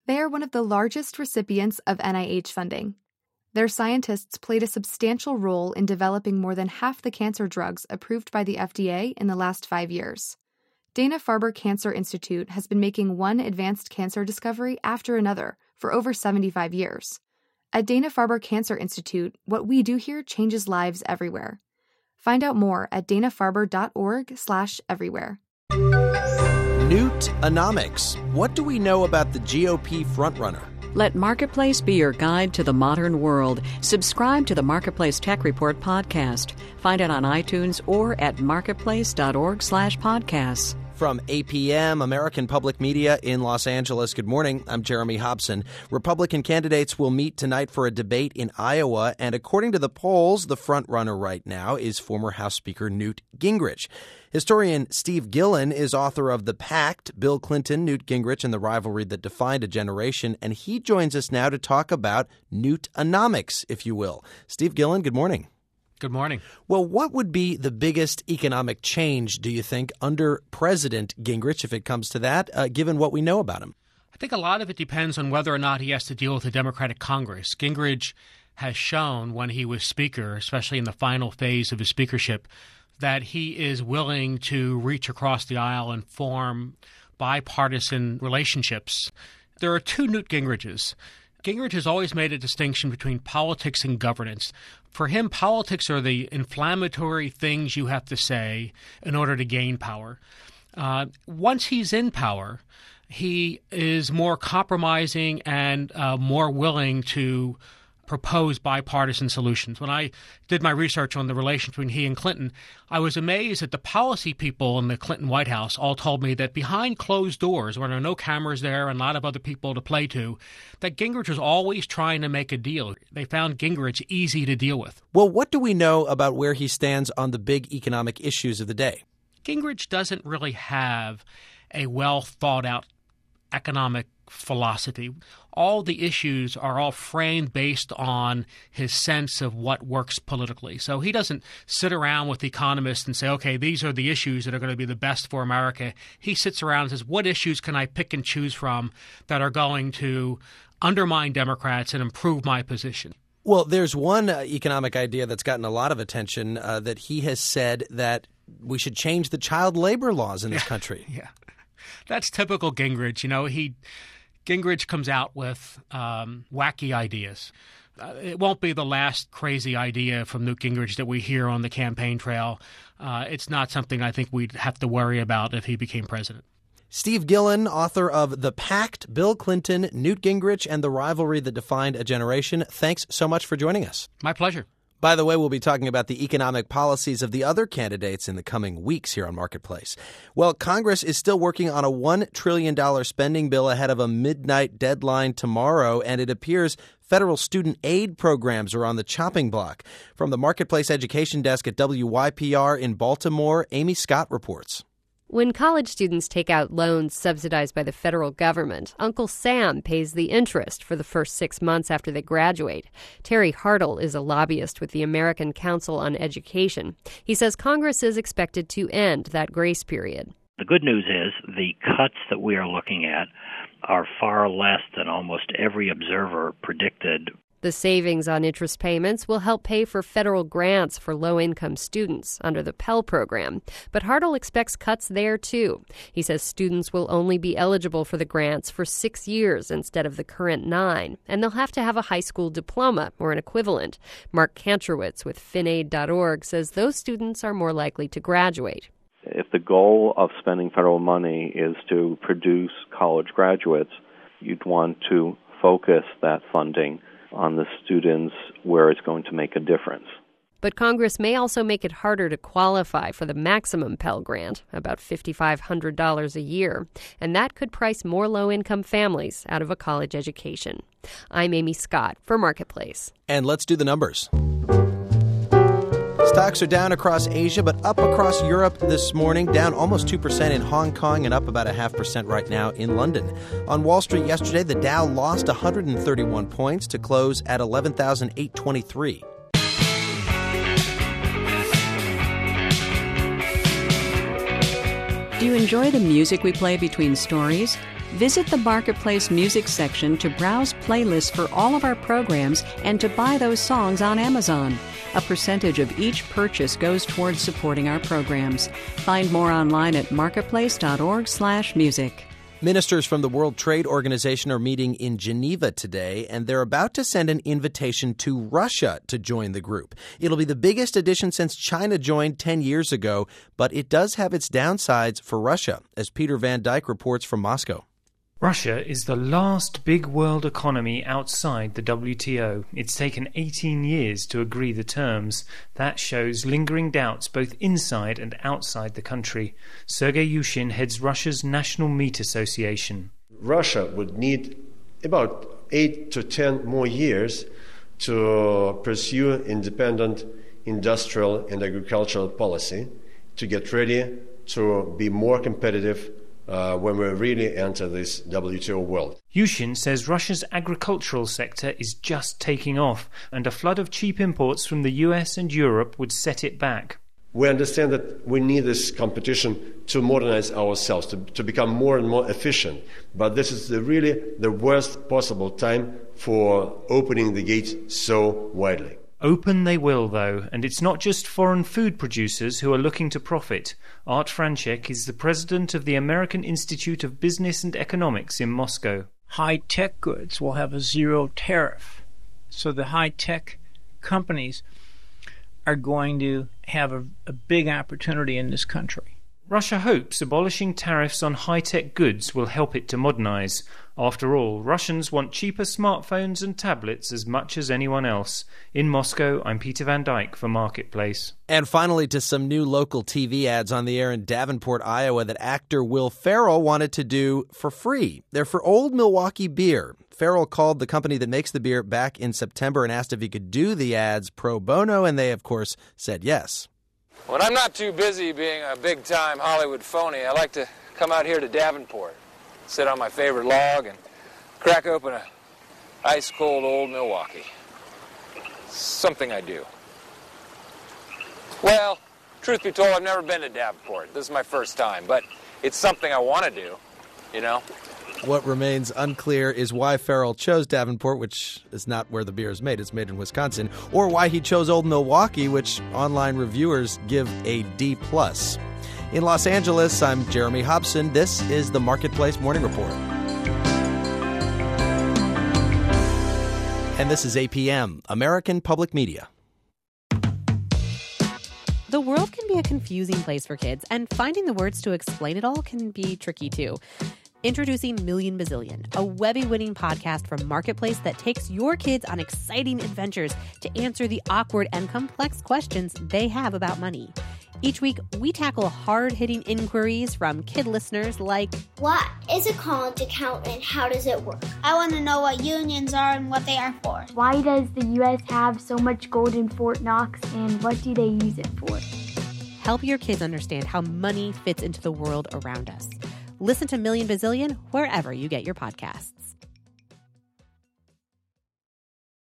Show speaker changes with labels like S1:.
S1: They are one of the largest recipients of NIH funding. Their scientists played a substantial role in developing more than half the cancer drugs approved by the FDA in the last 5 years. Dana-Farber Cancer Institute has been making one advanced cancer discovery after another for over 75 years. At Dana-Farber Cancer Institute, what we do here changes lives everywhere. Find out more at danafarber.org/everywhere.
S2: Newtonomics. What do we know about the GOP frontrunner?
S3: Let Marketplace be your guide to the modern world. Subscribe to the Marketplace Tech Report podcast. Find it on iTunes or at marketplace.org/podcasts.
S2: From APM, American Public Media in Los Angeles. Good morning. I'm Jeremy Hobson. Republican candidates will meet tonight for a debate in Iowa, and according to the polls, the frontrunner right now is former House Speaker Newt Gingrich. Historian Steve Gillen is author of The Pact, Bill Clinton, Newt Gingrich, and the Rivalry That Defined a Generation, and he joins us now to talk about Newtonomics, if you will. Steve Gillen, good morning.
S4: Good morning.
S2: Well, what would be the biggest economic change, do you think, under President Gingrich, if it comes to that, given what we know about him?
S4: I think a lot of it depends on whether or not he has to deal with a Democratic Congress. Gingrich has shown when he was Speaker, especially in the final phase of his speakership, that he is willing to reach across the aisle and form bipartisan relationships. There are two Newt Gingriches. Gingrich has always made a distinction between politics and governance. For him, politics are the inflammatory things you have to say in order to gain power. Once he's in power, he is more compromising and more willing to propose bipartisan solutions. When I did my research on the relation between he and Clinton, I was amazed that the policy people in the Clinton White House all told me that behind closed doors, when there are no cameras there and a lot of other people to play to, that Gingrich was always trying to make a deal. They found Gingrich easy to deal with.
S2: Well, what do we know about where he stands on the big economic issues of the day?
S4: Gingrich doesn't really have a well-thought-out economic philosophy. All the issues are all framed based on his sense of what works politically. So he doesn't sit around with economists and say, okay, these are the issues that are going to be the best for America. He sits around and says, what issues can I pick and choose from that are going to undermine Democrats and improve my position?
S2: Well, there's one economic idea that's gotten a lot of attention that he has said that we should change the child labor laws in this country.
S4: Yeah. That's typical Gingrich. You know, Gingrich comes out with wacky ideas. It won't be the last crazy idea from Newt Gingrich that we hear on the campaign trail. It's not something I think we'd have to worry about if he became president.
S2: Steve Gillen, author of The Pact, Bill Clinton, Newt Gingrich, and the Rivalry That Defined a Generation. Thanks so much for joining us.
S4: My pleasure.
S2: By the way, we'll be talking about the economic policies of the other candidates in the coming weeks here on Marketplace. Well, Congress is still working on a $1 trillion spending bill ahead of a midnight deadline tomorrow, and it appears federal student aid programs are on the chopping block. From the Marketplace Education Desk at WYPR in Baltimore, Amy Scott reports.
S5: When college students take out loans subsidized by the federal government, Uncle Sam pays the interest for the first 6 months after they graduate. Terry Hartle is a lobbyist with the American Council on Education. He says Congress is expected to end that grace period.
S6: The good news is the cuts that we are looking at are far less than almost every observer predicted.
S5: The savings on interest payments will help pay for federal grants for low-income students under the Pell program. But Hartle expects cuts there, too. He says students will only be eligible for the grants for 6 years instead of the current 9, and they'll have to have a high school diploma or an equivalent. Mark Kantrowitz with FinAid.org says those students are more likely to graduate.
S7: If the goal of spending federal money is to produce college graduates, you'd want to focus that funding on the students where it's going to make a difference.
S5: But Congress may also make it harder to qualify for the maximum Pell Grant, about $5,500 a year, and that could price more low-income families out of a college education. I'm Amy Scott for Marketplace.
S2: And let's do the numbers. Stocks are down across Asia, but up across Europe this morning, down almost 2% in Hong Kong and up about 0.5% right now in London. On Wall Street yesterday, the Dow lost 131 points to close at 11,823.
S3: Do you enjoy the music we play between stories? Visit the Marketplace music section to browse playlists for all of our programs and to buy those songs on Amazon. A percentage of each purchase goes towards supporting our programs. Find more online at marketplace.org/music.
S2: Ministers from the World Trade Organization are meeting in Geneva today, and they're about to send an invitation to Russia to join the group. It'll be the biggest addition since China joined 10 years ago, but it does have its downsides for Russia, as Peter Van Dyke reports from Moscow.
S8: Russia is the last big world economy outside the WTO. It's taken 18 years to agree the terms. That shows lingering doubts both inside and outside the country. Sergei Yushin heads Russia's National Meat Association.
S9: Russia would need about 8 to 10 more years to pursue independent industrial and agricultural policy to get ready to be more competitive when we really enter this WTO world.
S8: Yushin says Russia's agricultural sector is just taking off, and a flood of cheap imports from the US and Europe would set it back.
S9: We understand that we need this competition to modernize ourselves, to become more and more efficient. But this is really the worst possible time for opening the gates so widely.
S8: Open they will, though, and it's not just foreign food producers who are looking to profit. Art Franchek is the president of the American Institute of Business and Economics in Moscow.
S10: High-tech goods will have a zero tariff. So the high-tech companies are going to have a big opportunity in this country.
S8: Russia hopes abolishing tariffs on high-tech goods will help it to modernize. After all, Russians want cheaper smartphones and tablets as much as anyone else. In Moscow, I'm Peter Van Dyke for Marketplace.
S2: And finally, to some new local TV ads on the air in Davenport, Iowa, that actor Will Ferrell wanted to do for free. They're for Old Milwaukee Beer. Ferrell called the company that makes the beer back in September and asked if he could do the ads pro bono, and they, of course, said yes.
S11: When I'm not too busy being a big-time Hollywood phony, I like to come out here to Davenport, sit on my favorite log, and crack open a ice-cold Old Milwaukee. Something I do. Well, truth be told, I've never been to Davenport. This is my first time, but it's something I want to do, you know?
S2: What remains unclear is why Ferrell chose Davenport, which is not where the beer is made. It's made in Wisconsin. Or why he chose Old Milwaukee, which online reviewers give a D+. In Los Angeles, I'm Jeremy Hobson. This is the Marketplace Morning Report. And this is APM, American Public Media.
S12: The world can be a confusing place for kids, and finding the words to explain it all can be tricky too. Introducing Million Bazillion, a Webby-winning podcast from Marketplace that takes your kids on exciting adventures to answer the awkward and complex questions they have about money. Each week, we tackle hard-hitting inquiries from kid listeners like,
S13: what is a college account and how does it work? I want to know what unions are and what they are for.
S14: Why does the U.S. have so much gold in Fort Knox and what do they use it for?
S12: Help your kids understand how money fits into the world around us. Listen to Million Bazillion wherever you get your podcasts.